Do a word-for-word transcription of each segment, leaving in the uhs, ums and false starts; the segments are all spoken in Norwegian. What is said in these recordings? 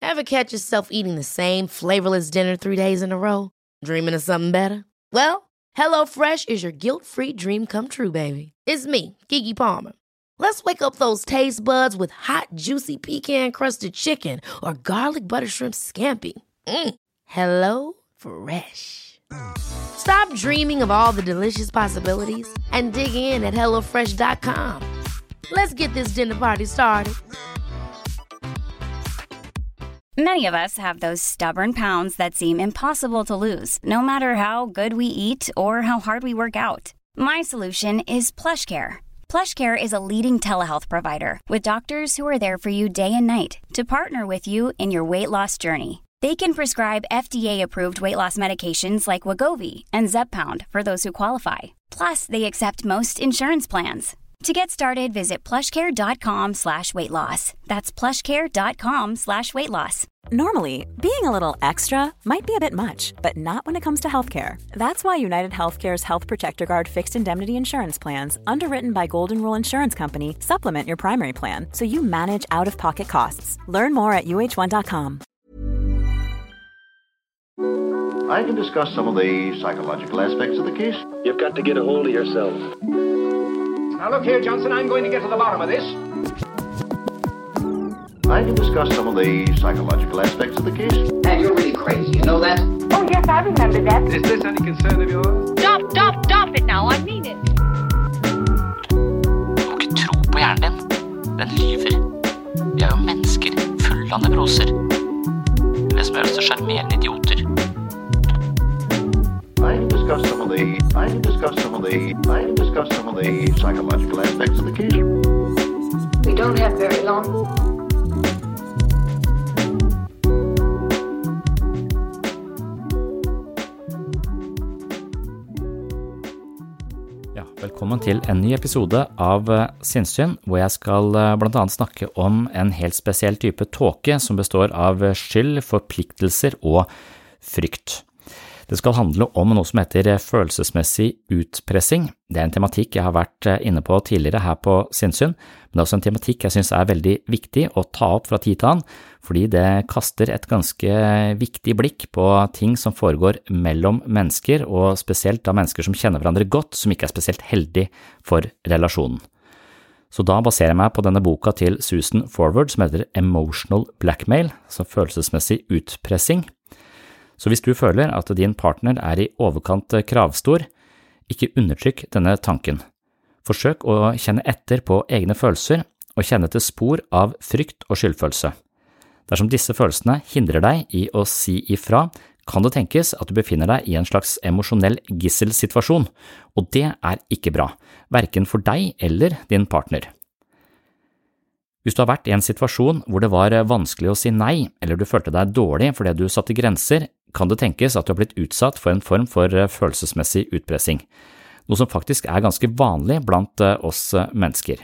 Ever catch yourself eating the same flavorless dinner three days in a row? Dreaming of something better? Well, HelloFresh is your guilt-free dream come true, baby. It's me, Keke Palmer. Let's wake up those taste buds with hot, juicy pecan-crusted chicken or garlic butter shrimp scampi. Mm. Hello Fresh. Stop dreaming of all the delicious possibilities and dig in at hello fresh dot com. Let's get this dinner party started. Many of us have those stubborn pounds that seem impossible to lose, no matter how good we eat or how hard we work out. My solution is PlushCare. PlushCare is a leading telehealth provider with doctors who are there for you day and night to partner with you in your weight loss journey. They can prescribe F D A-approved weight loss medications like Wegovy and Zepbound for those who qualify. Plus, they accept most insurance plans. To get started, visit plushcare.com slash weight loss. That's plushcare.com slash weight loss. Normally, being a little extra might be a bit much, but not when it comes to healthcare. That's why United Healthcare's Health Protector Guard fixed indemnity insurance plans, underwritten by Golden Rule Insurance Company, supplement your primary plan so you manage out-of-pocket costs. Learn more at U H one dot com. I can discuss some of the psychological aspects of the case. You've got to get a hold of yourself. Now look here, Johnson, I'm going to get to the bottom of this. I can discuss some of the psychological aspects of the case. And you're really crazy, you know that? Oh, yes, I remember that. Is this any concern of yours? Stop, stop, stop it now, I mean it. Du må ikke tro på hjernen din. Den lyver. Vi er jo mennesker fulle av nevroser. Det som gjør oss til sjarmerende idioter. I can discuss some of the I can discuss some of the I can discuss some of the psychological aspects of the case. We don't have very long. Ja, velkommen til en ny episode av Sinnssyn, hvor jeg skal blant annet snakke om en helt spesiell type tåke som består av skyld, forpliktelser og frykt. Det skal handle om noe som heter følelsesmessig utpressing. Det er en tematikk jeg har vært inne på tidligere her på Sinnssyn, men det er også en tematikk jeg synes er veldig viktig å ta opp fra tid til annen, fordi det kaster et ganske viktig blikk på ting som foregår mellom mennesker, og spesielt av mennesker som kjenner hverandre godt, som ikke er spesielt heldig for relasjonen. Så da baserer jeg meg på denne boka til Susan Forward som heter Emotional Blackmail, altså følelsesmessig utpressing. Så hvis du føler at din partner er i overkant kravstor, ikke undertrykk denne tanken. Forsøk å kjenne etter på egne følelser og kjenne til spor av frykt og skyldfølelse. Dersom disse følelsene hindrer deg i å si ifra, kan det tenkes at du befinner deg i en slags emosjonell gisselsituasjon, og det er ikke bra, hverken for deg eller din partner. Hvis du har vært i en situasjon hvor det var vanskelig å si nei, eller du følte deg dårlig fordi du satte grenser, kan det tenkes at du har blitt utsatt for en form for følelsesmessig utpressing, noe som faktisk er ganske vanlig blant oss mennesker.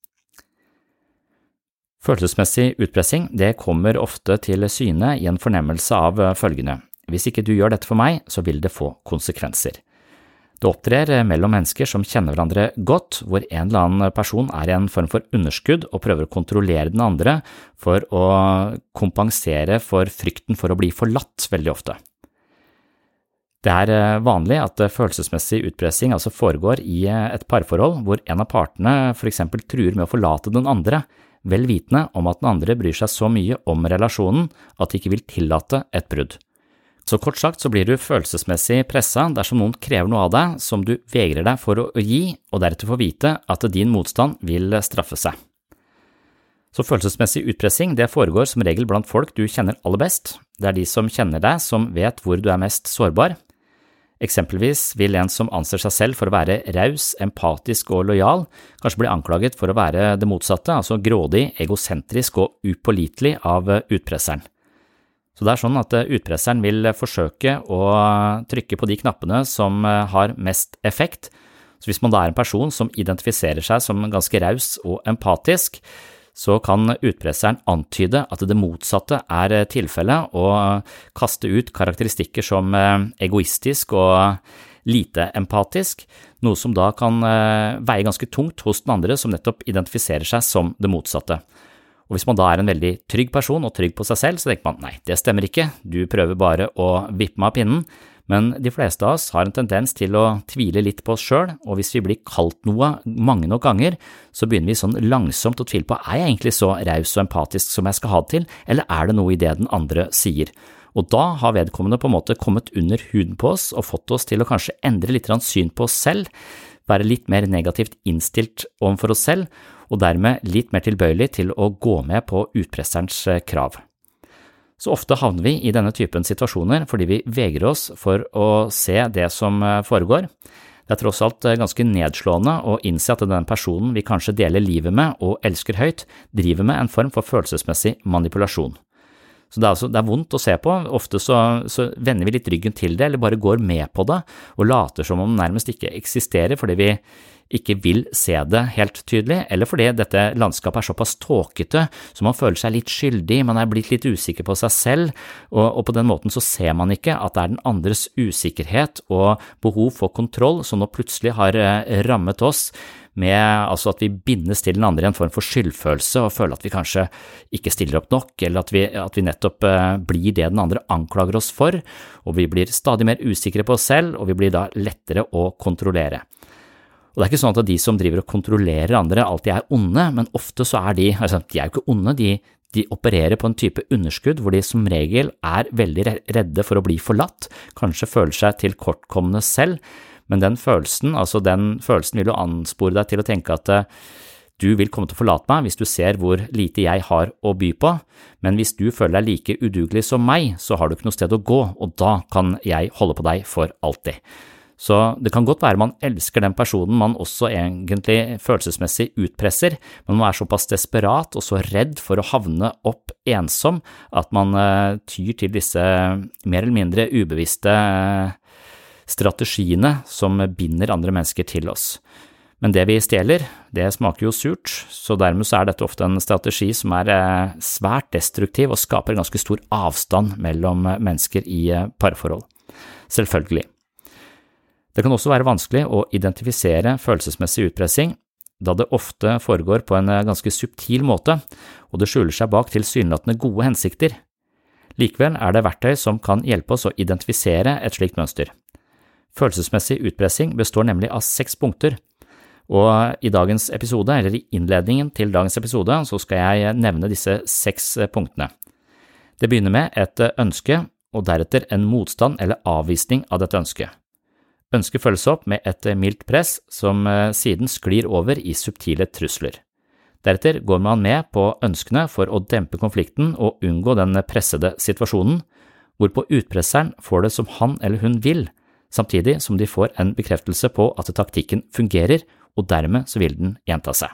Følelsesmessig utpressing, det kommer ofte til syne i en fornemmelse av følgende. Hvis ikke du gjør dette for meg, så vil det få konsekvenser. Det opptrer mellom mennesker som kjenner hverandre godt, hvor en eller annen person er i en form for underskudd og prøver å kontrollere den andre for å kompensere for frykten for å bli forlatt veldig ofte. Det er vanlig at følelsesmessig utpressing altså foregår i et parforhold hvor en av partene for eksempel truer med å forlate den andre, vel vitende om at den andre bryr seg så mye om relasjonen at de ikke vil tillate et brudd. Så kort sagt så blir du følelsesmessig presset dersom noen krever noe av deg som du vegrer deg for å gi, og deretter får vite at din motstand vil straffe seg. Så følelsesmessig utpressing, det foregår som regel blant folk du kjenner aller best. Det er de som kjenner deg som vet hvor du er mest sårbar. Eksempelvis vil en som anser seg selv for å være raus, empatisk og lojal, kanskje bli anklaget for å være det motsatte, altså grådig, egosentrisk og upålitelig av utpresseren. Så det er sånn at utpresseren vil forsøke å trykke på de knappene som har mest effekt. Så hvis man da er en person som identifiserer seg som ganske raus og empatisk, så kan utpresseren antyde at det motsatte er tilfellet og kaste ut karakteristikker som egoistisk og lite empatisk, noe som da kan veie ganske tungt hos den andre som nettopp identifiserer seg som det motsatte. Og hvis man da er en veldig trygg person og trygg på seg selv, så tenker man, nei, det stemmer ikke, du prøver bare å vippe meg av pinnen, men de fleste av oss har en tendens til å tvile litt på oss selv, og hvis vi blir kalt noe mange nok ganger, så begynner vi sånn langsomt å tvile på, er jeg egentlig så raus og empatisk som jeg skal ha det til, eller er det noe i det den andre sier? Og da har vedkommende på en måte kommet under huden på oss og fått oss til å kanskje endre litt syn på oss selv, være litt mer negativt innstilt overfor oss selv, og dermed litt mer tilbøyelig til å gå med på utpresserens krav. Så ofte havner vi i denne typen situasjoner fordi vi vegrer oss for å se det som foregår. Det er tross alt ganske nedslående å innse at den personen vi kanskje deler livet med og elsker høyt, driver med en form for følelsesmessig manipulasjon. Så det er, altså, det er vondt å se på, ofte så, så vender vi litt ryggen til det, eller bare går med på det, og later som om det nærmest ikke eksisterer, fordi vi ikke vil se det helt tydelig, eller fordi dette landskapet er såpass tåkete, så man føler seg litt skyldig, man er blitt litt usikker på seg selv, og, og på den måten så ser man ikke at det er den andres usikkerhet og behov for kontroll som nå plutselig har rammet oss, med altså at vi bindes til den andre i en form for skyldfølelse og føler at vi kanskje ikke stiller opp nok, eller at vi, at vi nettopp blir det den andre anklager oss for, og vi blir stadig mer usikre på oss selv, og vi blir da lettere å kontrollere. Og det er ikke sånn at de som driver og kontrollerer andre alltid er onde, men ofte så er de, altså de er jo ikke onde, de, de opererer på en type underskudd hvor de som regel er veldig redde for å bli forlatt, kanskje føler seg tilkortkomne selv, men den følelsen, altså den følelsen vil jo anspore deg til å tenke at du vil komme til å forlate meg hvis du ser hvor lite jeg har å by på, men hvis du føler deg like udugelig som meg, så har du ikke noe sted å gå, og da kan jeg holde på deg for alltid. Så det kan godt være man elsker den personen man også egentlig følelsesmessig utpresser, men man er såpass desperat og så redd for å havne opp ensom at man uh, tyr til disse mer eller mindre ubevisste uh, strategiene som binder andre mennesker til oss. Men det vi stjeler, det smaker jo surt, så dermed så er dette ofte en strategi som er uh, svært destruktiv og skaper en ganske stor avstand mellom mennesker i uh, parforhold. Selvfølgelig. Det kan også være vanskelig å identifisere følelsesmessig utpressing, da det ofte foregår på en ganske subtil måte, og det skjuler seg bak tilsynelatende gode hensikter. Likevel er det verktøy som kan hjelpe oss å identifisere et slikt mønster. Følelsesmessig utpressing består nemlig av seks punkter, og i dagens episode, eller i innledningen til dagens episode, så skal jeg nevne disse seks punktene. Det begynner med et ønske, og deretter en motstand eller avvisning av dette ønsket. Ønsket følges opp med et mildt press som siden sklir over i subtile trusler. Deretter går man med på ønskene for å dempe konflikten og unngå den pressede situasjonen, hvorpå utpresseren får det som han eller hun vil, samtidig som de får en bekreftelse på at taktikken fungerer, og dermed så vil den gjenta seg.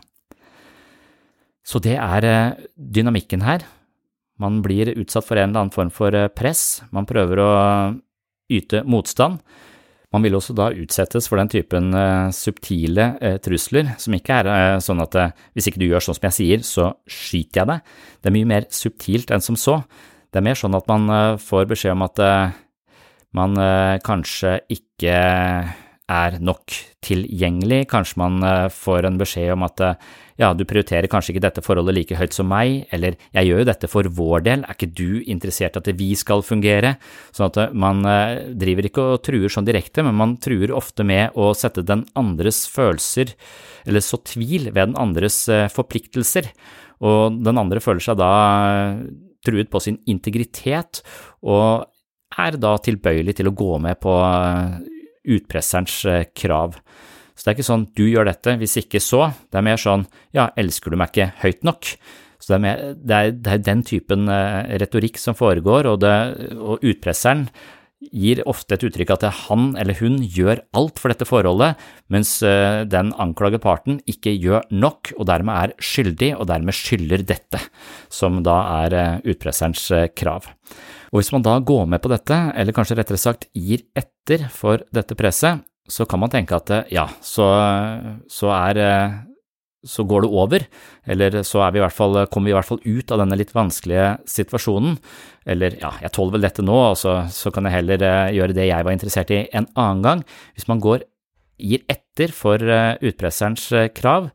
Så det er dynamikken her. Man blir utsatt for en eller annen form for press, man prøver å yte motstand. Man vil også da utsettes for den typen uh, subtile uh, trusler, som ikke er uh, sånn at uh, hvis ikke du gjør sånn som jeg sier, så skyter jeg deg. Det er mye mer subtilt enn som så. Det er mer sånn at man uh, får beskjed om at uh, man uh, kanskje ikke er nok tilgjengelig. Kanskje man uh, får en beskjed om at uh, ja, du prioriterer kanskje ikke dette forholdet like høyt som meg, eller jeg gjør jo dette for vår del, er ikke du interessert at vi skal fungere? Sånn at man uh, driver ikke og truer sånn direkte, men man truer ofte med å sette den andres følelser, eller så tvil ved den andres uh, forpliktelser, og den andre føler seg da uh, truet på sin integritet, og er da tilbøyelig til å gå med på uh, utpresserens uh, krav. Så det er ikke sånn, du gjør dette, hvis ikke så. Det er mer sånn, ja, elsker du meg ikke høyt nok? Så det er, mer, det er, det er den typen uh, retorikk som foregår, og, det, og utpresseren gir ofte et uttrykk at han eller hun gjør alt for dette forholdet, mens uh, den anklagede parten ikke gjør nok, og dermed er skyldig, og dermed skylder dette, som da er uh, utpresserens uh, krav. Og hvis man da går med på dette, eller kanskje rettere sagt gir etter for dette presset, så kan man tenke at ja, så, så, er, så går det over, eller så er vi i hvert fall, kommer vi i hvert fall ut av denne litt vanskelige situasjonen, eller ja, jeg tåler vel dette nå, og så, så kan jeg heller gjøre det jeg var interessert i en annen gang. Hvis man går, gir etter for utpresserens krav,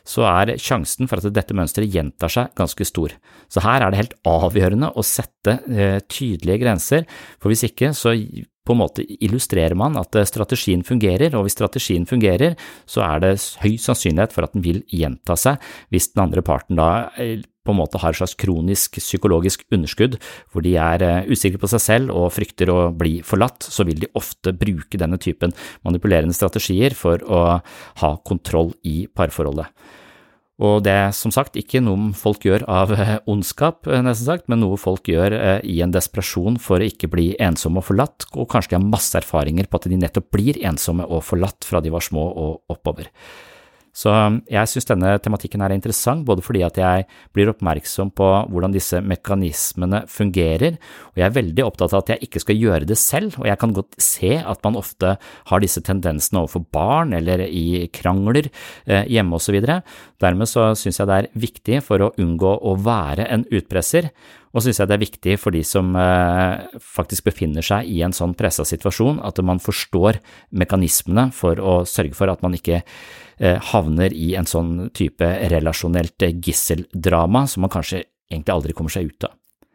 så er sjansen for at dette mønstret gjentar seg ganske stor. Så her er det helt avgjørende å sette eh, tydelige grenser, for hvis ikke så på en måte illustrerer man at strategien fungerer, og hvis strategien fungerer, så er det høy sannsynlighet for at den vil gjenta seg hvis den andre parten da på en måte har et slags kronisk psykologisk underskudd, hvor de er usikre på seg selv og frykter å bli forlatt, så vil de ofte bruke denne typen manipulerende strategier for å ha kontroll i parforholdet. Og det er som sagt ikke noe folk gjør av ondskap, nesten sagt, men noe folk gjør i en desperasjon for å ikke bli ensomme og forlatt, og kanskje de har masse erfaringer på at de nettopp blir ensomme og forlatt fra de var små og oppover. Så jeg synes denne tematikken er interessant, både fordi at jeg blir oppmerksom på hvordan disse mekanismene fungerer, og jeg er veldig opptatt av at jeg ikke skal gjøre det selv, og jeg kan godt se at man ofte har disse tendensene overfor barn eller i krangler eh, hjemme og så videre. Dermed så synes jeg det er viktig for å unngå å være en utpresser, og synes jeg det er viktig for de som eh, faktisk befinner seg i en sånn presset situasjon, at man forstår mekanismene for å sørge for at man ikke eh, havner i en sånn type relasjonelt gisseldrama som man kanskje egentlig aldri kommer seg ut av.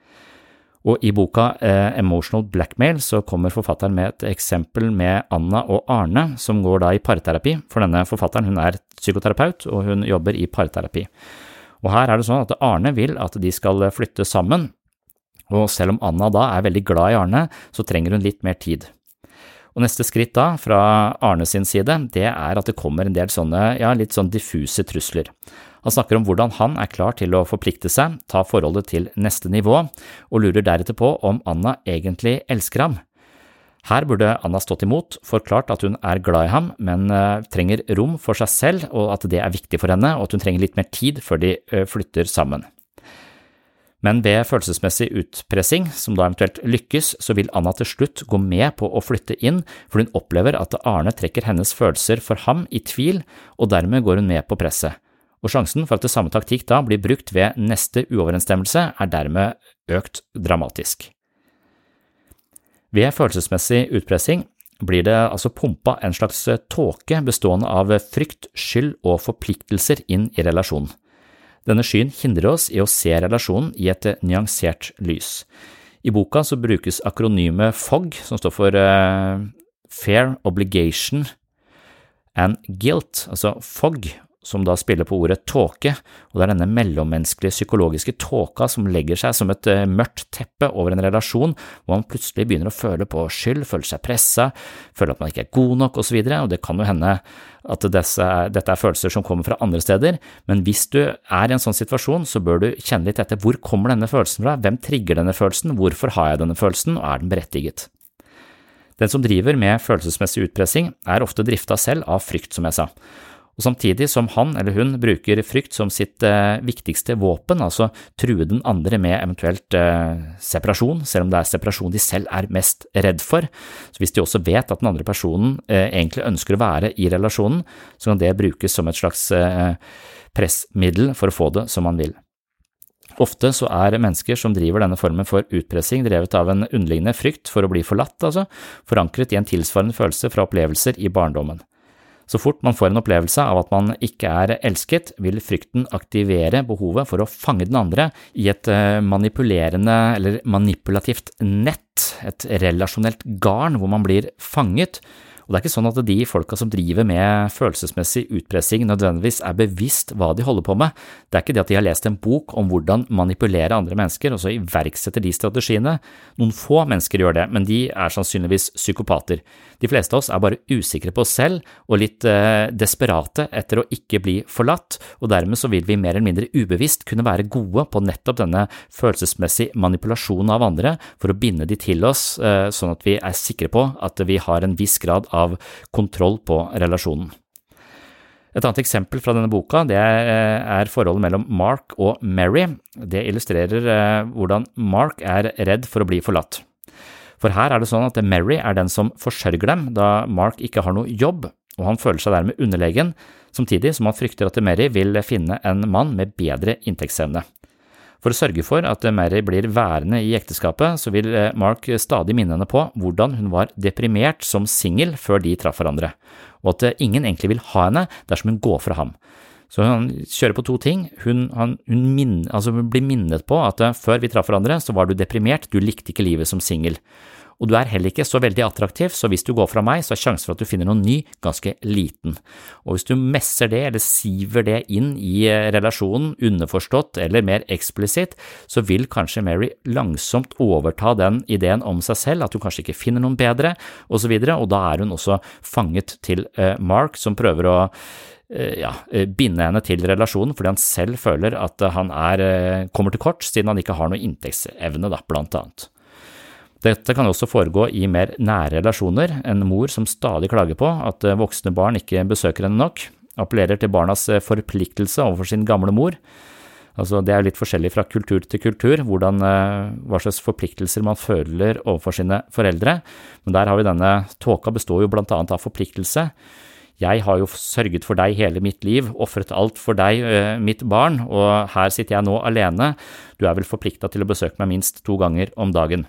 Og i boka eh, Emotional Blackmail så kommer forfatteren med et eksempel med Anna og Arne, som går da i parterapi, for denne forfatteren hun er psykoterapeut, og hun jobber i parterapi. Og her er det sånn at Arne vil at de skal flytte sammen, og selv om Anna da er veldig glad i Arne, så trenger hun litt mer tid. Og neste skritt da, fra Arne sin side, det er at det kommer en del sånne, ja, litt sånn diffuse trusler. Han snakker om hvordan han er klar til å forplikte seg, ta forholdet til neste nivå, og lurer deretter på om Anna egentlig elsker ham. Her burde Anna stått imot, forklart at hun er glad i ham, men uh, trenger rom for seg selv, og at det er viktig for henne, og at hun trenger litt mer tid før de uh, flytter sammen. Men ved følelsesmessig utpressing, som da eventuelt lykkes, så vil Anna til slutt gå med på å flytte inn, for hun opplever at Arne trekker hennes følelser for ham i tvil, og dermed går hun med på presset. Og sjansen for at det samme taktikk da blir brukt ved neste uoverensstemmelse er dermed økt dramatisk. Ved følelsesmessig utpressing blir det altså pumpa en slags tåke bestående av frykt, skyld og forpliktelser inn i relasjonen. Denne skyen hindrer oss i å se relasjonen i et nyansert lys. I boka så brukes akronymet F O G, som står for uh, Fair Obligation and Guilt, altså F O G, som da spiller på ordet tåke, og det er denne mellommenneskelige psykologiske tåka som legger seg som et uh, mørkt teppe over en relasjon, hvor man plutselig begynner å føle på skyld, føle seg presset, føle at man ikke er god nok og så videre, og det kan jo hende at disse, dette er følelser som kommer fra andre steder, men hvis du er i en sånn situasjon, så bør du kjenne litt etter hvor kommer denne følelsen fra, hvem trigger denne følelsen, hvorfor har jeg denne følelsen, og er den berettiget? Den som driver med følelsesmessig utpressing er ofte driftet selv av frykt, som jeg sa. Og samtidig som han eller hun bruker frykt som sitt eh, viktigste våpen, altså true den andre med eventuelt eh, separasjon, selv om det er separasjon de selv er mest redd for, så hvis de også vet at den andre personen eh, egentlig ønsker å være i relasjonen, så kan det brukes som et slags eh, pressmiddel for å få det som man vil. Ofte så er mennesker som driver denne formen for utpressing drevet av en underliggende frykt for å bli forlatt, altså, forankret i en tilsvarende følelse fra opplevelser i barndommen. Så fort man får en opplevelse av at man ikke er elsket, vil frykten aktivere behovet for å fange den andre i et manipulerende eller manipulativt nett, et relasjonelt garn hvor man blir fanget. Og det er ikke sånn at de folka som driver med følelsesmessig utpressing nødvendigvis er bevisst hva de holder på med. Det er ikke det at de har lest en bok om hvordan manipulere andre mennesker, og så iverksetter de strategiene. Noen få mennesker gjør det, men de er sannsynligvis psykopater. De fleste av oss er bare usikre på oss selv og litt eh, desperate etter å ikke bli forlatt, og dermed så vil vi mer eller mindre ubevisst kunne være gode på nettopp denne følelsesmessig manipulasjonen av andre for å binde de til oss, eh, sånn at vi er sikre på at vi har en viss grad av kontroll på relasjonen. Et annet eksempel fra denne boka, det er forholdet mellom Mark og Mary. Det illustrerer hvordan Mark er redd for å bli forlatt. For her er det sånn at Mary er den som forsørger dem, da Mark ikke har noe jobb, og han føler seg dermed underlegen, samtidig som han frykter at Mary vil finne en mann med bedre inntektsevne. For å sørge for at Mary blir værende i ekteskapet, så vil Mark stadig minne henne på hvordan hun var deprimert som single før de traff hverandre, og at ingen egentlig vil ha henne dersom hun går fra ham. Så han kjører på to ting. Hun, han, hun min, altså blir minnet på at før vi traff hverandre, så var du deprimert, du likte ikke livet som singel. Og du er heller ikke så veldig attraktiv, så hvis du går fra meg, så er sjansen for at du finner noen ny ganske liten. Og hvis du messer det, eller siver det inn i relasjonen, underforstått eller mer eksplisitt, så vil kanskje Mary langsomt overta den ideen om seg selv, at du kanskje ikke finner noen bedre, og så videre, og da er hun også fanget til uh, Mark, som prøver å uh, ja, binde henne til relasjonen, fordi han selv føler at han er, uh, kommer til kort, siden han ikke har noe inntektsevne, da, blant annet. Dette kan også foregå i mer nære relasjoner, en mor som stadig klager på at voksne barn ikke besøker henne nok, appellerer til barnas forpliktelse overfor sin gamle mor. Altså, det er litt forskjellig fra kultur til kultur, hvordan, hva slags forpliktelser man føler overfor sine foreldre, men der har vi denne, tåka består jo blant annet av forpliktelse. Jeg har jo sørget for deg hele mitt liv, offret alt for deg, mitt barn, og her sitter jeg nå alene. Du er vel forpliktet til å besøke meg minst to ganger om dagen.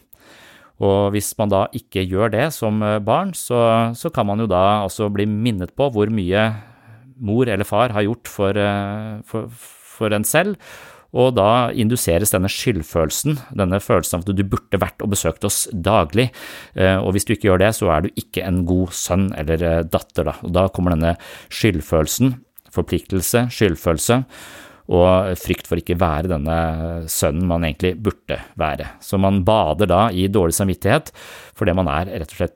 Og hvis man da ikke gjør det som barn, så, så kan man jo da også bli minnet på hvor mye mor eller far har gjort for, for, for en selv, og da induseres denne skyldfølelsen, denne følelsen av at du burde vært og besøkt oss daglig, og hvis du ikke gjør det, så er du ikke en god sønn eller datter da, og da kommer denne skyldfølelsen, forpliktelse, skyldfølelse, og frykt for ikke være denne sønnen man egentlig burde være. Så man bader da i dårlig samvittighet, fordi man er rett og slett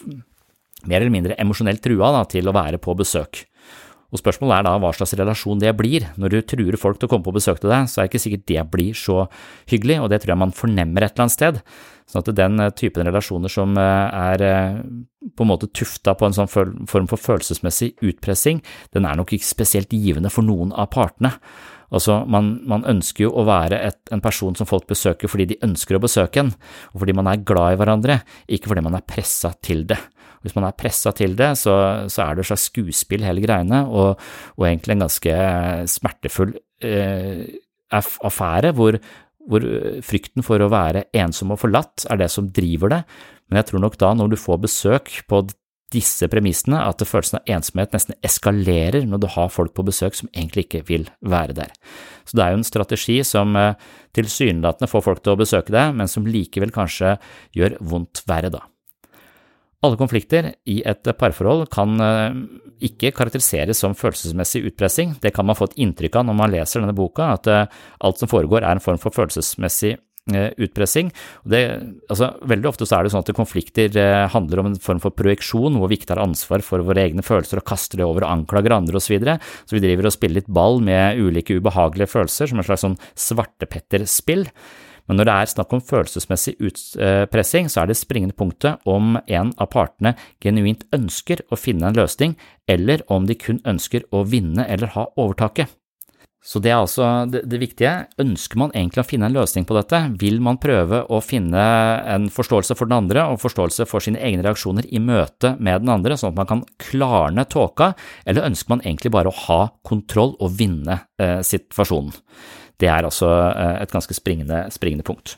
mer eller mindre emosjonelt trua da, til å være på besøk. Og spørsmålet er da hva slags relasjon det blir. Når du truer folk til å komme på besøk til deg, så er det ikke sikkert det blir så hyggelig, og det tror jeg man fornemmer et eller annet sted. Sånn at den typen relasjoner som er på en måte tufta på en sånn form for følelsesmessig utpressing, den er nok ikke spesielt givende for noen av partene. Altså, man, man ønsker jo å være et, en person som folk besøker fordi de ønsker å besøke en, og fordi man er glad i hverandre, ikke fordi man er presset til det. Hvis man er presset til det, så, så er det et slags skuespill hele greiene, og, og egentlig en ganske smertefull eh, affære, hvor, hvor frykten for å være ensom og forlatt er det som driver det. Men jeg tror nok da, når du får besøk på disse premissene, at følelsen av ensomhet nesten eskalerer når du har folk på besøk som egentlig ikke vil være der. Så det er jo en strategi som tilsynelatende får folk til å besøke deg, men som likevel kanskje gjør vondt verre da. Alle konflikter i et parforhold kan ikke karakteriseres som følelsesmessig utpressing. Det kan man få et inntrykk av når man leser denne boka, at alt som foregår er en form for følelsesmessig utpressing. Det, altså, veldig ofte så er det sånn at konflikter handler om en form for projeksjon, hvor vi ikke tar ansvar for våre egne følelser og kaster det over og anklager andre og så videre. Så vi driver og spiller litt ball med ulike ubehagelige følelser, som en slags sånn svartepetterspill. Men når det er snakk om følelsesmessig utpressing, så er det springende punktet om en av partene genuint ønsker å finne en løsning, eller om de kun ønsker å vinne eller ha overtaket. Så det er altså det, det viktige. Ønsker man egentlig å finne en løsning på dette? Vil man prøve å finne en forståelse for den andre og forståelse for sine egne reaksjoner i møte med den andre, sånn at man kan klarne tåka, eller ønsker man egentlig bare å ha kontroll og vinne eh, situasjonen? Det er altså eh, et ganske springende, springende punkt.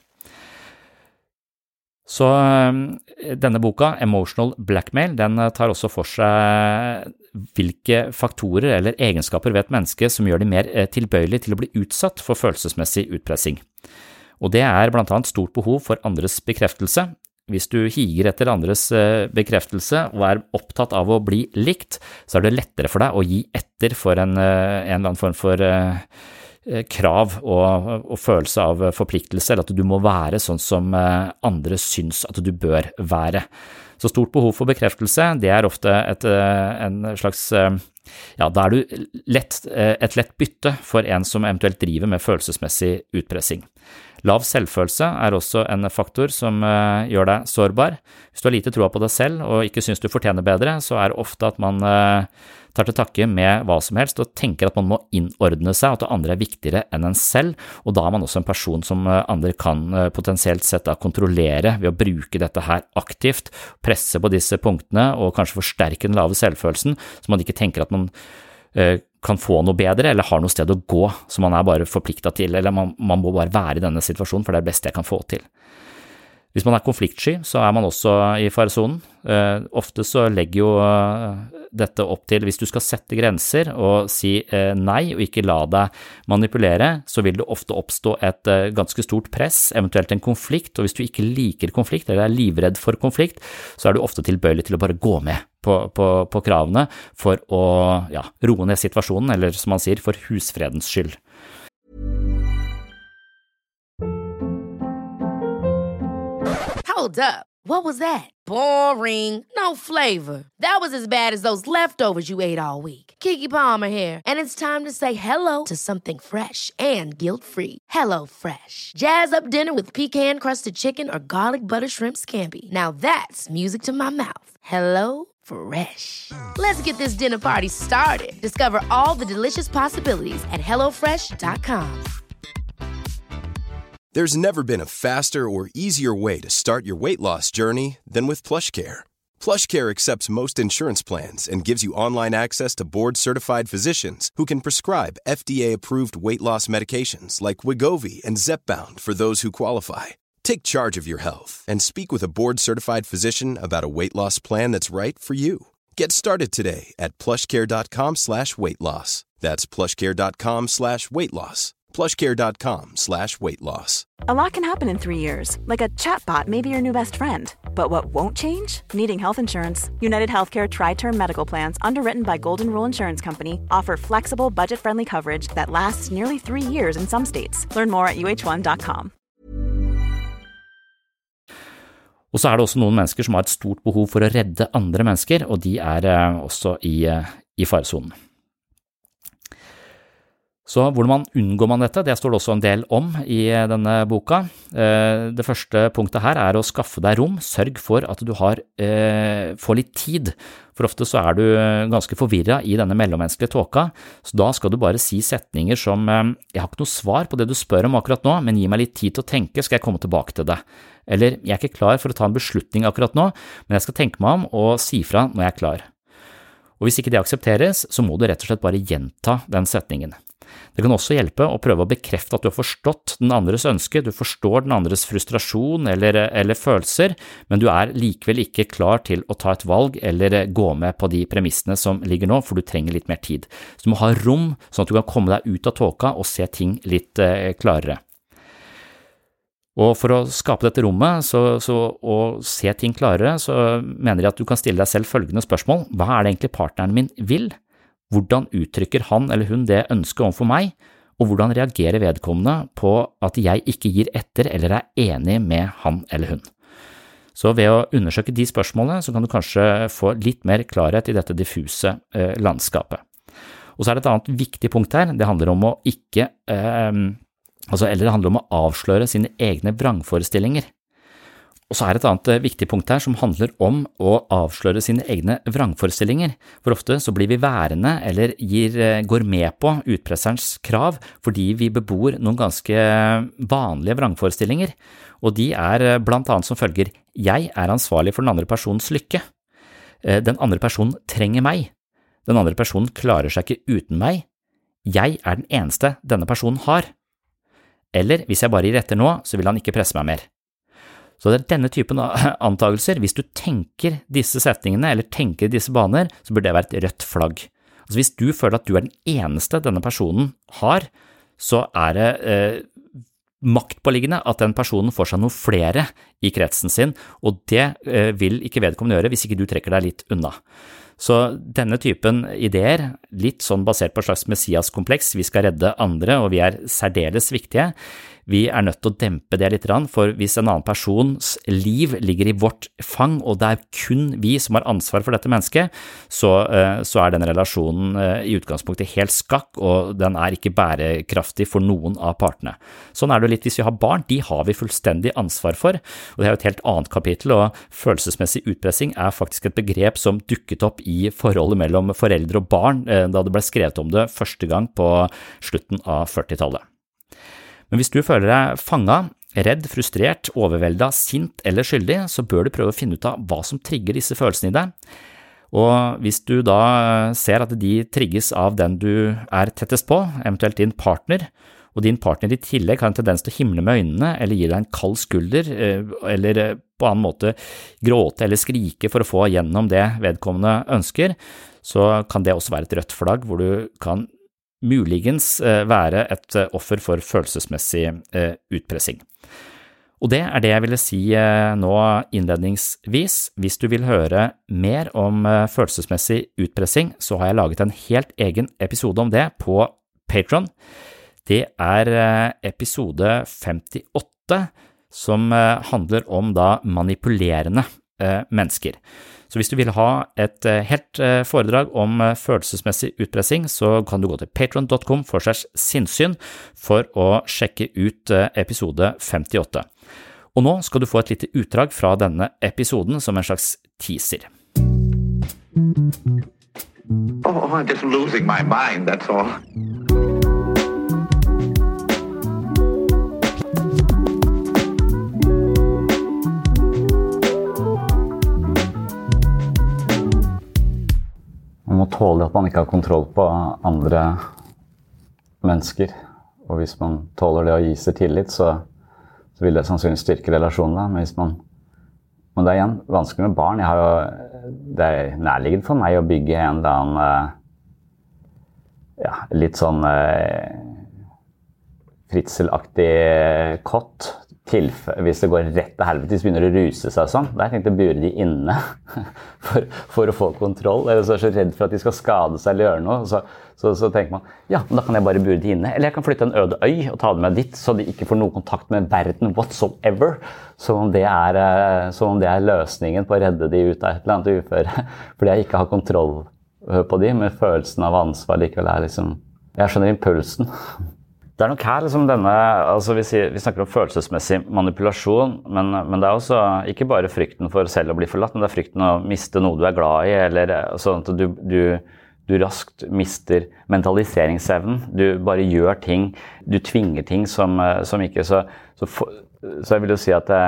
Så denne boka, Emotional Blackmail, den tar også for seg hvilke faktorer eller egenskaper ved et menneske som gjør de mer tilbøyelige til å bli utsatt for følelsesmessig utpressing. Og det er blant annet stort behov for andres bekreftelse. Hvis du higer etter andres bekreftelse og er opptatt av å bli likt, så er det lettere for deg å gi etter for en, en eller annen form for krav og, og følelse av forpliktelse, eller at du må være sånn som andre syns at du bør være. Så stort behov for bekreftelse, det er ofte et, en slags, ja, da er du lett, et lett bytte for en som eventuelt driver med følelsesmessig utpressing. Lav selvfølelse er også en faktor som gjør deg sårbar. Hvis du har lite troa på deg selv og ikke synes du fortjener bedre, så er det ofte at man tar til takke med hva som helst og tenker at man må innordne seg, at det andre er viktigere enn en selv, og da er man også en person som andre kan potensielt sett kontrollere ved å bruke dette her aktivt, presse på disse punktene og kanskje forsterke den lave selvfølelsen, så man ikke tenker at man eh, kan få noe bedre eller har noe sted å gå som man er bare forpliktet til, eller man, man må bare være i denne situasjonen, for det er det beste jeg kan få til. Hvis man er konfliktsky, så er man også i faresonen. Eh, ofte så legger jo eh, dette opp til, hvis du skal sette grenser og si eh, nei og ikke la deg manipulere, så vil det ofte oppstå et eh, ganske stort press, eventuelt en konflikt, og hvis du ikke liker konflikt eller er livredd for konflikt, så er du ofte tilbøyelig til å bare gå med på, på, på kravene for å ja, roe ned situasjonen, eller som man sier, for husfredens skyld. Hold up. What was that? Boring. No flavor. That was as bad as those leftovers you ate all week. Keke Palmer here, and it's time to say hello to something fresh and guilt-free. Hello Fresh. Jazz up dinner with pecan-crusted chicken or garlic butter shrimp scampi. Now that's music to my mouth. Hello Fresh. Let's get this dinner party started. Discover all the delicious possibilities at hello fresh dot com. There's never been a faster or easier way to start your weight loss journey than with PlushCare. PlushCare accepts most insurance plans and gives you online access to board-certified physicians who can prescribe F D A-approved weight loss medications like Wegovy and Zepbound for those who qualify. Take charge of your health and speak with a board-certified physician about a weight loss plan that's right for you. Get started today at plushcare.com slash weight loss. That's plushcare.com slash weight loss. plushcare.com slash weight loss. A lot can happen in three years, like a chatbot may be your new best friend. But what won't change? Needing health insurance. United Healthcare Tri-Term Medical Plans, underwritten by Golden Rule Insurance Company, offer flexible, budget-friendly coverage that lasts nearly three years in some states. Learn more at u h one dot com. Og så er det også noen mennesker som har et stort behov for å redde andre mennesker, og de er eh, også i, eh, i faresonen. Så hvordan man unngår man dette, det står det også en del om i denne boka. Det første punktet her er å skaffe deg rom, sørg for at du har, eh, får litt tid, for ofte så er du ganske forvirret i denne mellommenneskelige tåka, så da skal du bare si setninger som eh, «Jeg har ikke noe svar på det du spør om akkurat nå, men gi meg litt tid til å tenke, skal jeg komme tilbake til det». Eller «Jeg er ikke klar for å ta en beslutning akkurat nå, men jeg skal tenke meg om og si fra når jeg er klar». Og hvis ikke det aksepteres, så må du rett og slett bare gjenta den setningen. Det kan også hjelpe å prøve å bekrefte at du har forstått den andres ønske, du forstår den andres frustrasjon eller, eller følelser, men du er likevel ikke klar til å ta et valg eller gå med på de premissene som ligger nå, for du trenger litt mer tid. Så du må ha rom sånn at du kan komme deg ut av tåka og se ting litt eh, klarere. Og for å skape dette rommet så, så, og se ting klarere, så mener jeg at du kan stille deg selv følgende spørsmål. Hva er det egentlig partneren min vil? Hvordan uttrykker han eller hun det ønsket overfor meg, og hvordan reagerer vedkommende på at jeg ikke gir etter eller er enig med han eller hun. Så ved å undersøke de spørsmålene, så kan du kanskje få litt mer klarhet i dette diffuse eh, landskapet. Og så er det et annet viktig punkt her, det handler om å ikke, eh, altså, eller det handler om å avsløre sine egne vrangforestillinger. Og så er det et annet viktig punkt her som handler om å avsløre sine egne vrangforestillinger, for ofte så blir vi værende eller gir, går med på utpresserens krav fordi vi bebor noen ganske vanlige vrangforestillinger, og de er blant annet som følger «Jeg er ansvarlig for den andre personens lykke», «Den andre personen trenger meg», «Den andre personen klarer seg ikke uten meg», «Jeg er den eneste denne personen har», eller «Hvis jeg bare gir etter nå, så vil han ikke presse meg mer». Så det er denne typen antagelser, hvis du tenker disse setningene eller tenker disse baner, så bør det være et rødt flagg. Altså hvis du føler at du er den eneste denne personen har, så er det eh, maktpåliggende at den personen får seg noen flere i kretsen sin, og det eh, vil ikke vedkommende gjøre hvis ikke du trekker deg litt unna. Så denne typen ideer, litt sånn basert på et slags messiaskompleks, vi skal redde andre og vi er særdeles viktige, vi er nødt til å dempe det litt, for hvis en annen persons liv ligger i vårt fang, og det er kun vi som har ansvar for dette mennesket, så, så er den relasjonen i utgangspunktet helt skakk, og den er ikke bærekraftig for noen av partene. Sånn er det litt hvis vi har barn, de har vi fullstendig ansvar for, og det er jo et helt annet kapittel, og følelsesmessig utpressing er faktisk et begrep som dukket opp i forholdet mellom foreldre og barn, da det ble skrevet om det første gang på slutten av førtitallet. Men hvis du føler deg fanget, redd, frustrert, overveldet, sint eller skyldig, så bør du prøve å finne ut av hva som trigger disse følelsene i deg. Og hvis du da ser at de trigges av den du er tettest på, eventuelt din partner, og din partner i tillegg har en tendens til å himle med øynene eller gi deg en kald skulder, eller på annen måte gråte eller skrike for å få gjennom det vedkommende ønsker, så kan det også være et rødt flagg hvor du kan muligens være et offer for følelsesmessig utpressing. Og det er det jeg ville si nå innledningsvis. Hvis du vil høre mer om følelsesmessig utpressing, så har jeg laget en helt egen episode om det på Patreon. Det er episode femtiåtte, som handler om da manipulerende mennesker. Så hvis du vil ha et helt foredrag om følelsesmessig utpressing, så kan du gå til patreon punktum com for slash sinnssyn for å sjekke ut episode femtiåtte. Og nå skal du få et lite utdrag fra denne episoden som en slags teaser. Oh, I'm just losing my mind, that's all. Man må tåle at man ikke har kontroll på andre mennesker, og hvis man tåler det og gir seg tillit, så, så vil det sannsynligvis styrke relasjonene. Men, hvis man, men det er igjen vanskelig med barn. Jeg har jo, det er nærliggende for meg å bygge en eller annen ja, litt sånn eh, fritzelaktig kott. Tilf- hvis det går rett til helvete, hvis de begynner å ruse seg og sånn, da har jeg tenkt å bure de inne for, for å få kontroll, eller så er jeg så redd for at de skal skade seg eller gjøre noe, så, så, så tenker man, ja, men da kan jeg bare bure de inne, eller jeg kan flytte en øde øy og ta dem med dit, så de ikke får noen kontakt med verden whatsoever, som om det er, som om det er løsningen på å redde de ut av et eller annet uføre, fordi jeg ikke har kontroll på de, med følelsen av ansvar likevel er liksom, jeg skjønner impulsen. Det er nok her liksom denne, altså vi, sier, vi snakker om følelsesmessig manipulasjon, men, men det er også ikke bare frykten for selv å bli forlatt, men det er frykten å miste noe du er glad i, eller sånn at du, du, du raskt mister mentaliseringsevnen. Du bare gjør ting, du tvinger ting som, som ikke, så, så, for, så jeg vil jo si at det,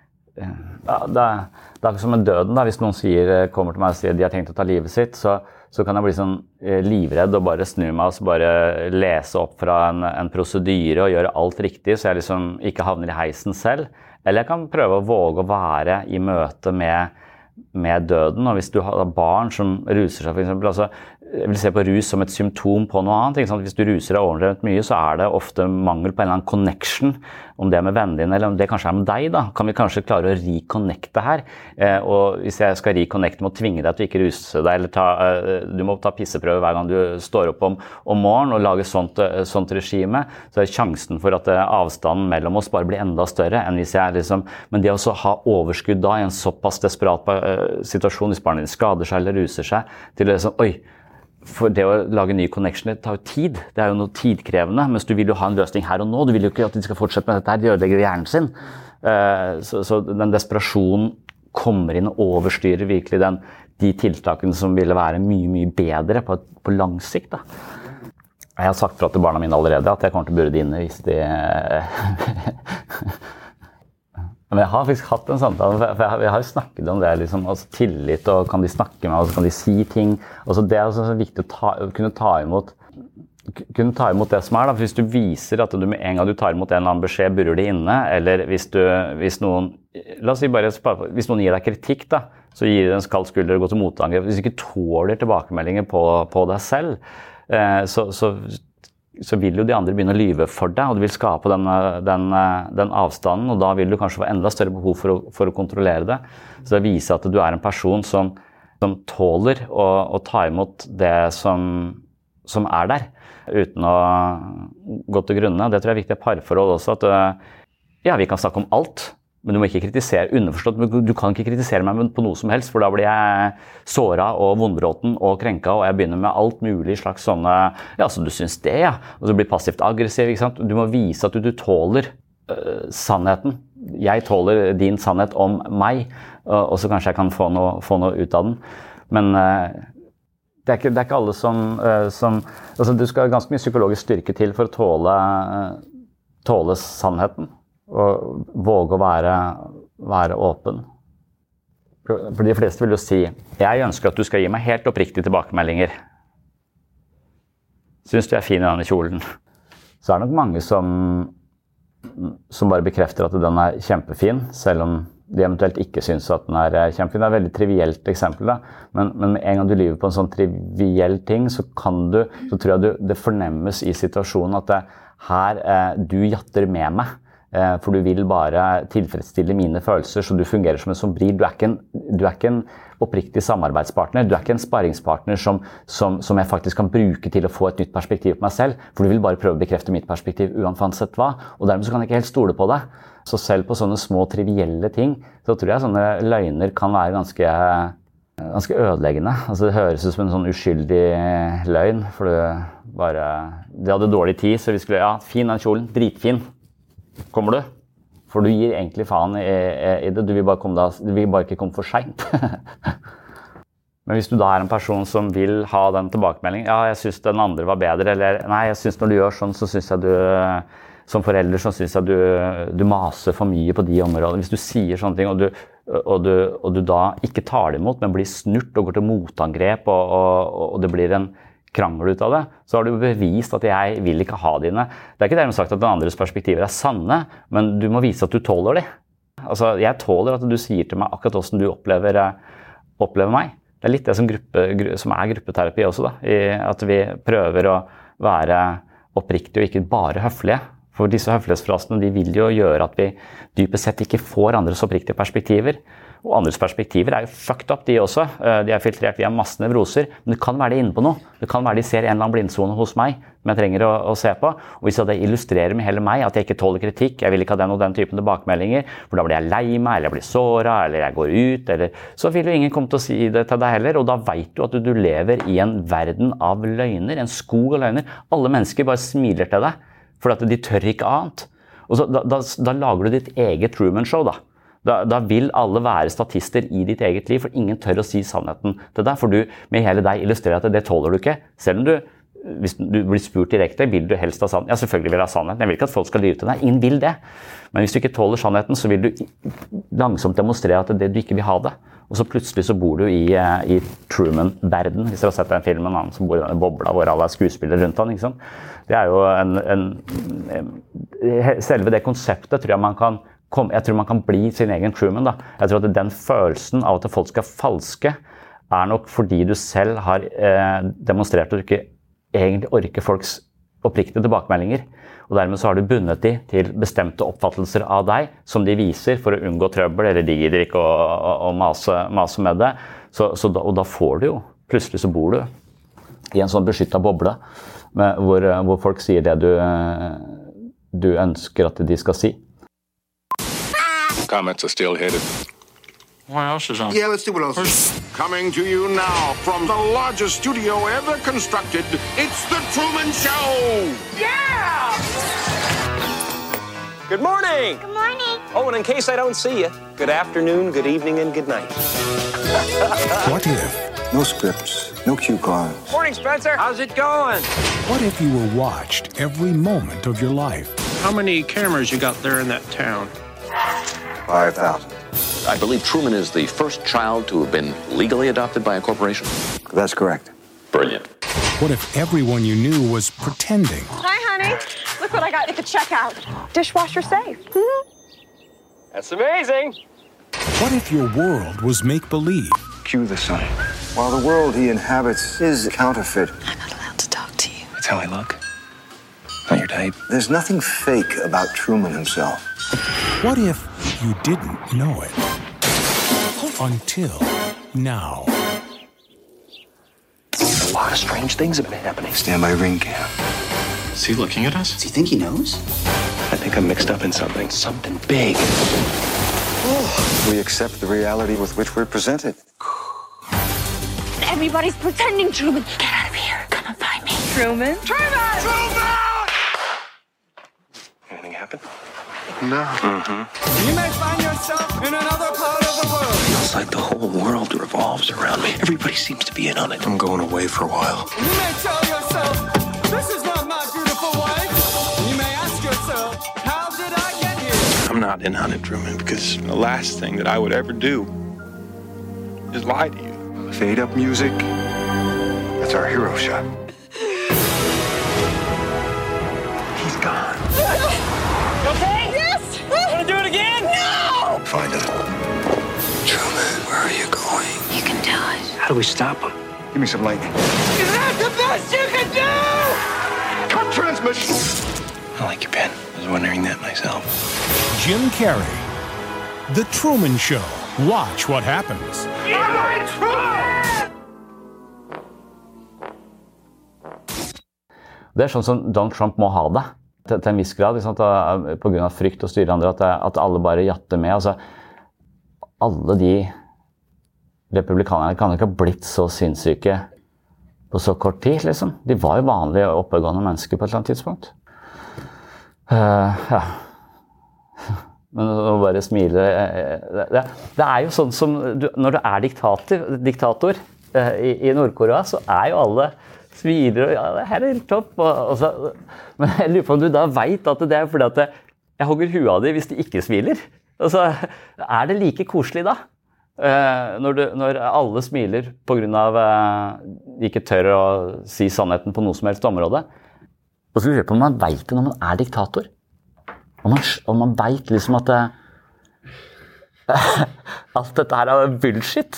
ja, det, er, det er ikke som med døden da, hvis noen sier, kommer til meg og sier de har tenkt å ta livet sitt, så så kan jeg bli sånn livredd og bare snu meg og så bare lese opp fra en, en prosedyre og gjøre alt riktig, så jeg liksom ikke havner i heisen selv. Eller jeg kan prøve å våge å være i møte med, med døden, og hvis du har barn som ruser seg for eksempel, altså, jeg vil se på rus som et symptom på noe annet, ikke sant? Hvis du ruser deg overdrevet mye, så er det ofte mangel på en eller annen connection, om det er med vennen din, eller om det kanskje er med deg da, kan vi kanskje klare å reconnecte her, eh, og hvis jeg skal reconnecte med å tvinge deg til å ikke ruse deg, eller ta, eh, du må ta pisseprøve hver gang du står opp om, om morgenen og lage sånt, sånt regime, så er sjansen for at avstanden mellom oss bare blir enda større enn hvis jeg liksom, men det å ha overskudd da i en såpass desperat uh, situasjon, hvis barnet skader seg eller ruser seg, til liksom, oi, for det å lage nye connectioner tar jo tid, det er jo noe tidkrevende, mens du vil jo ha en løsning her og nå, du vil jo ikke at de skal fortsette med dette her, de ødelegger hjernen sin. Uh, så, så den desperasjonen kommer inn og overstyrer virkelig den, de tiltakene som ville være mye, mye bedre på, på lang sikt. Da. Jeg har sagt fra til barna mine allerede at jeg kommer til å bure de inne hvis de... Men jeg har faktisk hatt en samtale, for jeg har, jeg har jo snakket om det, liksom, altså tillit, og kan de snakke med meg, og så kan de si ting. Altså det er også så viktig å ta, kunne, ta imot, kunne ta imot det som er. Da. For hvis du viser at du med en gang du tar imot en eller annen beskjed, burer de inne, eller hvis, du, hvis noen, la oss si bare, hvis noen gir deg kritikk, da, så gir de en skald skulder og går til motangrep. Hvis du ikke tåler tilbakemeldinger på, på deg selv, eh, så... så så vil jo de andre begynne å lyve for deg, og du vil skape den, den, den avstanden, og da vil du kanskje få enda større behov for å, for å kontrollere det. Så det viser at du er en person som, som tåler å, å ta imot det som, som er der, uten å gå til grunne. Det tror jeg er viktig i parforhold også, at ja, vi kan snakke om alt, men du må ikke kritisere, underforstått, du kan ikke kritisere meg på noe som helst, for da blir jeg såret og vondbråten og krenka, og jeg begynner med alt mulig slags sånne, ja, så du synes det, ja, og så blir passivt aggressiv, ikke sant? Du må vise at du, du tåler uh, sannheten. Jeg tåler din sannhet om meg, uh, og så kanskje jeg kan få noe, få noe ut av den. Men uh, det, er ikke, det er ikke alle som, uh, som altså, du skal ha ganske mye psykologisk styrke til for å tåle, uh, tåle sannheten. Og våge å være, være åpen. For de fleste vil jo si, jeg ønsker at du skal gi meg helt oppriktige tilbakemeldinger. Synes du jeg er fin i denne kjolen? så er det nok mange som, som bare bekrefter at den er kjempefin, selv om de eventuelt ikke synes at den er kjempefin. Det er et veldig trivielt eksempel da, men, men med en gang du lever på en sånn triviell ting, så kan du, så tror jeg du, det fornemmes i situasjonen at det, her, eh, du jatter med meg, eh, for du vil bare tilfredsstille mine følelser, så du fungerer som en sombril. Du er ikke en, du er ikke en oppriktig samarbeidspartner, du er ikke en sparringspartner som, som, som jeg faktisk kan bruke til å få et nytt perspektiv på meg selv, for du vil bare prøve å bekrefte mitt perspektiv uansett hva, og dermed så kan jeg ikke helt stole på deg. Så selv på sånne små trivielle ting, så tror jeg sånne løgner kan være ganske, ganske ødeleggende. Altså det høres ut som en sånn uskyldig løgn, for du bare, de hadde dårlig tid, så vi skulle, ja, fin den kjolen, dritfin, kommer du? For du gir egentlig faen i, i det, du vil bare, komme da, du vil bare ikke komme for sent. Men hvis du da er en person som vil ha den tilbakemeldingen, ja, jeg synes den andre var bedre, eller nei, jeg synes når du gjør sånn, så synes jeg du, som forelder, så synes jeg du, du maser for mye på de områdene. Hvis du sier sånne ting, og du, og du, og du da ikke tar det imot, men blir snurt og går til motangrep, og, og, og det blir en krangel ut av det, så har du bevist at jeg vil ikke ha dine. Det er ikke dermed sagt at den andres perspektiver er sanne, men du må vise at du tåler det. Altså, jeg tåler at du sier til meg akkurat hvordan du opplever, opplever meg. Det er litt det som, gruppe, som er gruppeterapi også, da. I at vi prøver å være oppriktige og ikke bare høflige. For disse høflighetsfrasene, de vil jo gjøre at vi dypest sett ikke får andres oppriktige perspektiver. Og andres perspektiver er jo fucked up, de også. De er filtrert via masse nevroser, men det kan være de inne på noe. Det kan være de ser en eller annen blindsone hos meg, som jeg trenger å, å se på. Og hvis det illustrerer med hele meg at jeg ikke tåler kritikk, jeg vil ikke ha den og den typen tilbakemeldinger, for da blir jeg lei meg, eller jeg blir såret, eller jeg går ut, eller så vil jo ingen komme til å si det til deg heller, og da vet du at du, du lever i en verden av løgner, en skog av løgner. Alle mennesker bare smiler til deg, for at de tør ikke annet. Og så, da, da, da lager du ditt eget Truman-show da. Da, da vil alle være statister i ditt eget liv, for ingen tør å si sannheten til deg, for du med hele deg illustrerer at det tåler du ikke. Selv om du, hvis du blir spurt direkte, vil du helst ha sannheten? Ja, selvfølgelig vil jeg ha sannheten. Jeg vil ikke at folk skal lyve til deg. Ingen vil det. Men hvis du ikke tåler sannheten, så vil du langsomt demonstrere at det er det du ikke vil ha det. Og så plutselig så bor du i, i Truman-verden, hvis dere har sett den filmen, han som bor i denne bobla hvor alle er skuespillere rundt han, ikke sant? Det er jo en, en, en selve det konseptet tror jeg man kan Kom, jeg tror man kan bli sin egen Truman da. Jeg tror at den følelsen av at folk skal falske er nok fordi du selv har eh, demonstrert at du ikke egentlig orker folks oppriktige tilbakemeldinger. Og dermed så har du bundet de til bestemte oppfattelser av deg som de viser for å unngå trøbbel, eller de gidder ikke å, å, å mase, mase med det. Så, så da, og da får du jo, plutselig så bor du i en sånn beskyttet boble med, hvor, hvor folk sier det du, du ønsker at de skal si. Comments are still headed. What else is on? Yeah, let's see what else is. Coming to you now from the largest studio ever constructed, it's The Truman Show! Yeah! Good morning! Good morning. Oh, and in case I don't see you, good afternoon, good evening, and good night. What if? No scripts, no cue cards. Morning, Spencer. How's it going? What if you were watched every moment of your life? How many cameras you got there in that town? five thousand. I believe Truman is the first child to have been legally adopted by a corporation. That's correct. Brilliant. What if everyone you knew was pretending? Hi, honey. Look what I got at the checkout. Dishwasher safe. Mm-hmm. That's amazing. What if your world was make-believe? Cue the sign. While the world he inhabits is counterfeit. I'm not allowed to talk to you. That's how I look. Not your type. There's nothing fake about Truman himself. What if you didn't know it? Until now. A lot of strange things have been happening. Stand by ring cam. Is he looking at us? Does he think he knows? I think I'm mixed up in something. Something big. Oh. We accept the reality with which we're presented. Everybody's pretending, Truman. Get out of here. Come and find me. Truman? Truman! Truman! Anything happen? No. Mm-hmm. You may find yourself in another part of the world. Feels like the whole world revolves around me. Everybody seems to be in on it. I'm going away for a while. You may tell yourself, this is not my beautiful wife. You may ask yourself, how did I get here? I'm not in on it, Truman, because the last thing that I would ever do is lie to you. Fade up music. That's our hero shot. He's find him. Truman, where are you going? You can do it. How do we stop him? Give me some lightning. Is that the best you can do? Cut transmission! I like your pen. I was wondering that myself. Jim Carrey. The Truman Show. Watch what happens. Am I Truman? Det er sånn som Donald Trump må ha det, til, til en viss grad, liksom, at, på grunn av frykt og styre andre, at, at alle bare jatter med. Altså, alle de republikanerne kan ikke ha blitt så sinnssyke på så kort tid, liksom. De var jo vanlige og oppegående mennesker på et eller annet tidspunkt. Uh, ja. Men å bare smile, det, det er jo sånn som, du, når du er diktator, diktator uh, i, i Nord-Korea, så er jo alle smiler, og ja, det her er helt topp. Og, og så, men jeg lurer på om du da vet at det er fordi at jeg hogger huet av dem hvis de ikke smiler. Altså, er det like koselig da? Uh, når, du, når alle smiler på grunn av uh, de ikke tør å si sannheten på noe som helst område. Og så lurer jeg på om man vet det når man er diktator. Og man, og man vet liksom at uh, alt dette her er bullshit.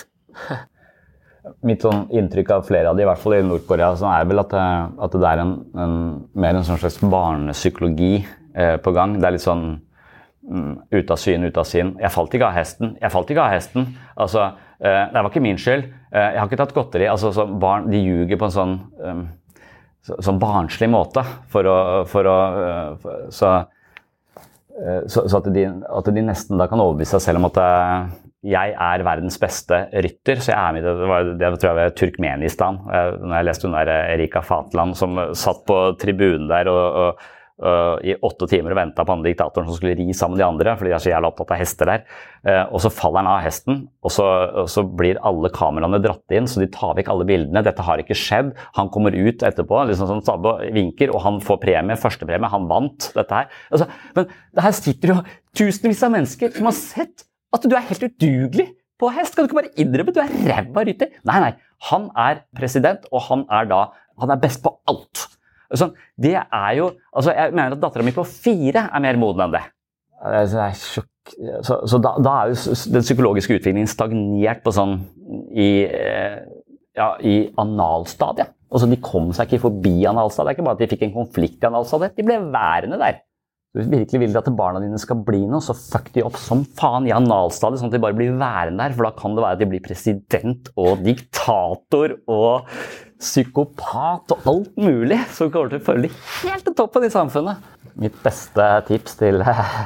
Mitt sånn inntrykk av flere av de, i hvert fall i Nord-Korea, så er vel at, at det er en, en, mer en sånn slags barnepsykologi eh, på gang. Det er litt sånn um, ut av syn, ut av sinn. Jeg falt ikke av hesten. Jeg falt ikke av hesten. Altså, eh, det var ikke min skyld. Eh, jeg har ikke tatt godteri. Altså, så barn, de ljuger på en sånn, um, så, sånn barnslig måte for å, for å uh, for, så, uh, så, så at, de, at de nesten da kan overbevise seg selv om at uh, jeg er verdens beste rytter, så jeg er med i det, det, var, det tror jeg var Turkmenistan, når jeg leste hun der Erika Fatland, som satt på tribunen der og, og, og i åtte timer og ventet på andre diktatoren som skulle ri sammen de andre, fordi de er så jævla opptatt av hester der. Og så faller han av hesten, og så, og så blir alle kameraene dratt inn, så de tar vekk alle bildene. Dette har ikke skjedd. Han kommer ut etterpå, liksom sånn Sabo vinker, og han får premie, første premie, han vant dette her. Altså, men det her sitter jo tusenvis av mennesker som har sett at du er helt udugelig på hest. Kan du ikke bare innrømme? Du er ræva rytter. Nei, nei. Han er president, og han er da, han er best på alt. Sånn, det er jo, altså jeg mener at datteren min på fire er mer moden enn det. Det er sjokk. Så, så da, da er jo den psykologiske utviklingen stagnert på sånn i, ja, i analstadiet. Altså de kom seg ikke forbi analstadiet. Det er ikke bare at de fikk en konflikt i analstadiet. De ble værende der. Hvis du virkelig vil at barna dine skal bli noe, så fuck de opp som faen i analstadiet, sånn at de bare blir værende der, for da kan det være at de blir president og diktator og psykopat og alt mulig, som kommer til å føle helt til toppen i samfunnet. Mitt beste tips til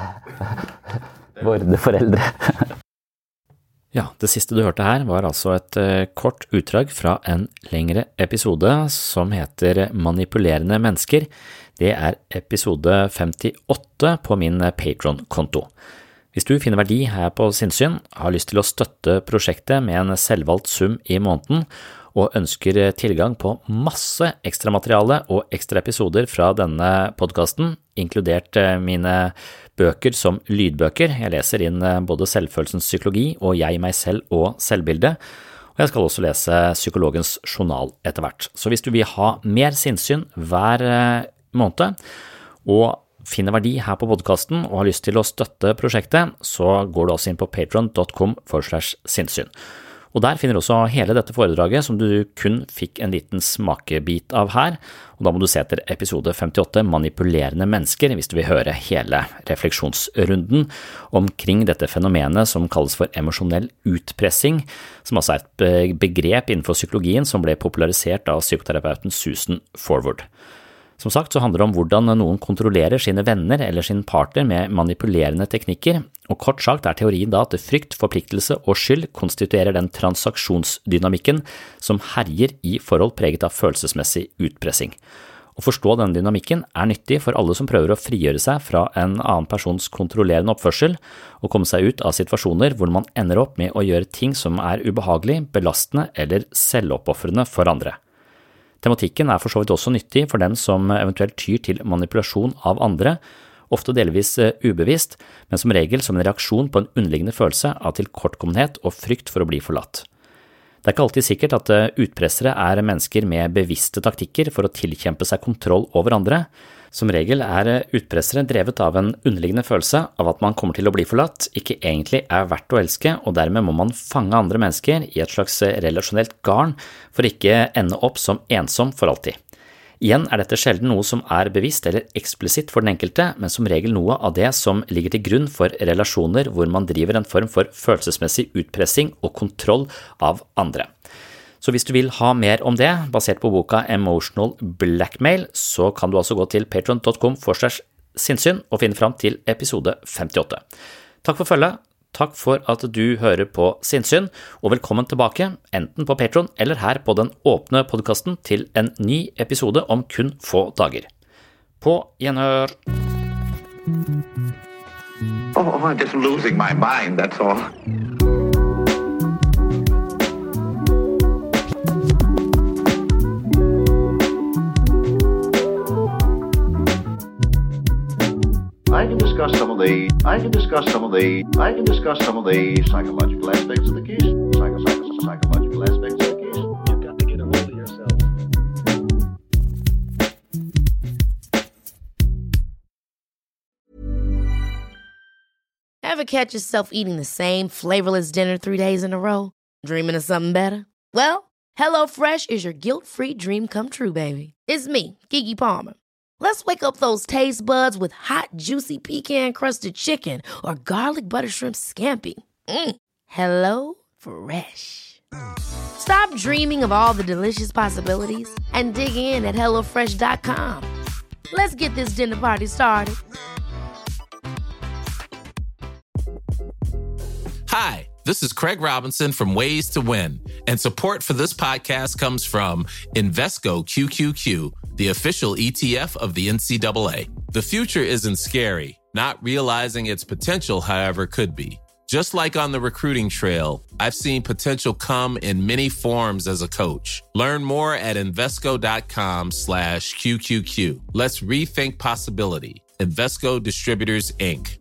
våre foreldre. Ja, det siste du hørte her var altså et uh, kort utdrag fra en lengre episode som heter Manipulerende mennesker. Det er episode femtiåtte på min Patreon-konto. Hvis du finner verdi her på Sinnsyn, har lyst til å støtte prosjektet med en selvvalgt sum i måneden, og ønsker tilgang på masse ekstra materiale og ekstra episoder fra denne podcasten, inkludert mine bøker som lydbøker. Jeg leser inn både selvfølelsens psykologi og jeg, meg selv og selvbilde. Og jeg skal også lese psykologens journal etter hvert. Så hvis du vil ha mer sinnssyn hver måned, og finner verdi her på podcasten og har lyst til å støtte prosjektet, så går du også inn på patreon.com forward slash sinnssyn. Og der finner du også hele dette foredraget som du kun fikk en liten smakebit av her, og da må du se etter episode femtiåtte, Manipulerende mennesker, hvis du vil høre hele refleksjonsrunden omkring dette fenomenet som kalles for emosjonell utpressing, som altså er et begrep innenfor psykologien som ble popularisert av psykoterapeuten Susan Forward. Som sagt så handler det om hvordan noen kontrollerer sine venner eller sin partner med manipulerende teknikker, og kort sagt er teorien da at frykt, forpliktelse og skyld konstituerer den transaksjonsdynamikken som herjer i forhold preget av følelsesmessig utpressing. Å forstå denne dynamikken er nyttig for alle som prøver å frigjøre seg fra en annen persons kontrollerende oppførsel og komme seg ut av situasjoner hvor man ender opp med å gjøre ting som er ubehagelig, belastende eller selvoppofrende for andre. Tematikken er for så vidt også nyttig for den som eventuelt tyr til manipulasjon av andre, ofte delvis ubevisst, men som regel som en reaksjon på en underliggende følelse av tilkortkommenhet og frykt for å bli forlatt. Det er ikke alltid sikkert at utpressere er mennesker med bevisste taktikker for å tilkjempe seg kontroll over andre. Som regel er utpressere drevet av en underliggende følelse av at man kommer til å bli forlatt, ikke egentlig er verdt å elske, og dermed må man fange andre mennesker i et slags relasjonelt garn for ikke ende opp som ensom for alltid. Igjen er dette sjelden noe som er bevisst eller eksplisitt for den enkelte, men som regel noe av det som ligger til grunn for relasjoner hvor man driver en form for følelsesmessig utpressing og kontroll av andre. Så hvis du vil ha mer om det, basert på boka Emotional Blackmail, så kan du altså gå til patreon dot com slash sinnssyn og finne fram til episode femtiåtte. Takk for følget, takk for at du hører på Sinnssyn, og velkommen tilbake, enten på Patreon eller her på den åpne podcasten til en ny episode om kun få dager. På gjenhør! Oh, I'm just losing my mind, that's all. I can discuss some of the I can discuss some of the I can discuss some of the psychological aspects of the case. Psycho, psycho, psychological aspects of the case. You've got to get a hold of yourself. Ever catch yourself eating the same flavorless dinner three days in a row? Dreaming of something better? Well, HelloFresh is your guilt-free dream come true, baby. It's me, Keke Palmer. Let's wake up those taste buds with hot, juicy pecan-crusted chicken or garlic butter shrimp scampi. Mm. Hello Fresh. Stop dreaming of all the delicious possibilities and dig in at hello fresh dot com. Let's get this dinner party started. Hi, this is Craig Robinson from Ways to Win, and support for this podcast comes from Invesco Q Q Q, the official E T F of the N C double A. The future isn't scary. Not realizing its potential, however, could be. Just like on the recruiting trail, I've seen potential come in many forms as a coach. Learn more at Invesco.com slash QQQ. Let's rethink possibility. Invesco Distributors, Incorporated.